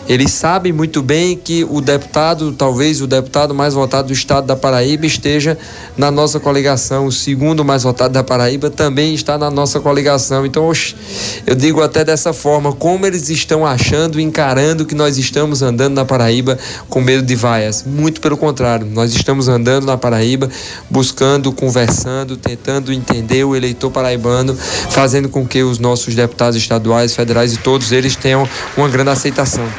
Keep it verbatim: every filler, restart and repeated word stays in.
Eles sabem muito bem que o deputado, talvez o deputado mais votado do estado da Paraíba esteja na nossa coligação, o segundo mais votado da Paraíba também está na nossa coligação. Então, oxe, eu digo até dessa forma, como eles estão achando, encarando que nós estamos andando na Paraíba com medo de vaias. Muito pelo contrário, nós estamos andando na Paraíba, buscando, conversando, tentando entender o eleitor paraibano, fazendo com que os nossos deputados estaduais, federais e todos eles tenham uma grande aceitação.